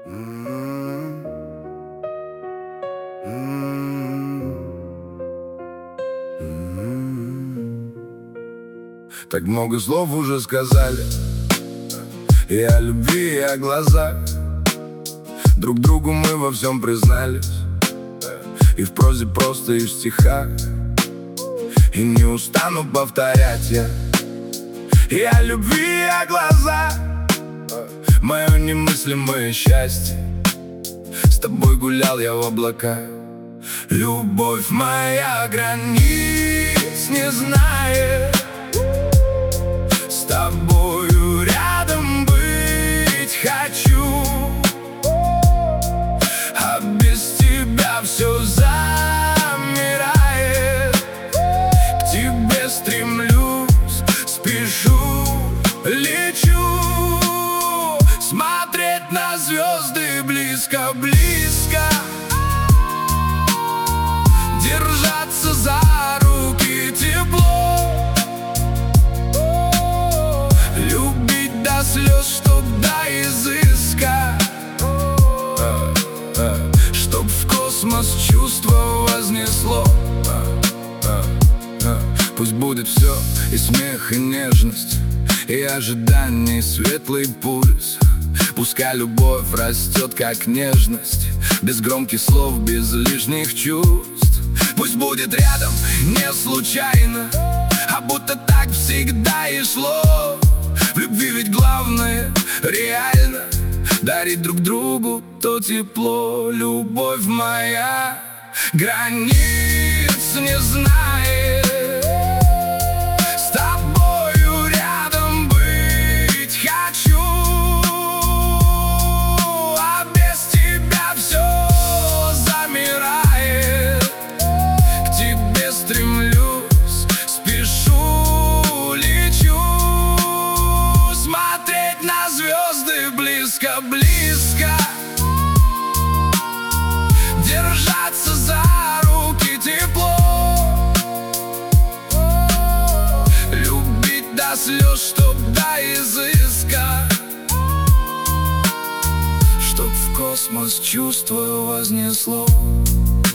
М-м-м. Так много слов уже сказали и о любви, и о глазах. Друг другу мы во всем признались, и в прозе просто, и в стихах. И не устану повторять я и о любви, и о глазах. Мое немыслимое счастье, с тобой гулял я в облаках. Любовь моя границ не знает, с тобою рядом быть хочу, а без тебя все замирает. К тебе стремлюсь, спешу, лечу, смотреть на звезды близко-близко, держаться за руки тепло, любить до слез, чтоб до изыска, чтоб в космос чувство вознесло. Пусть будет все и смех, и нежность, и ожидание, и светлый пульс. Пускай любовь растет, как нежность, без громких слов, без лишних чувств. Пусть будет рядом не случайно, а будто так всегда и шло. В любви ведь главное реально дарить друг другу то тепло. Любовь моя границ не знает, с тобою рядом быть хочу, а без тебя все замирает. К тебе стремлюсь, спешу, лечу, смотреть на звезды близко-близко, держаться за руки тепло, любить до слез, чтоб до изыска, чтоб в космос чувство вознесло.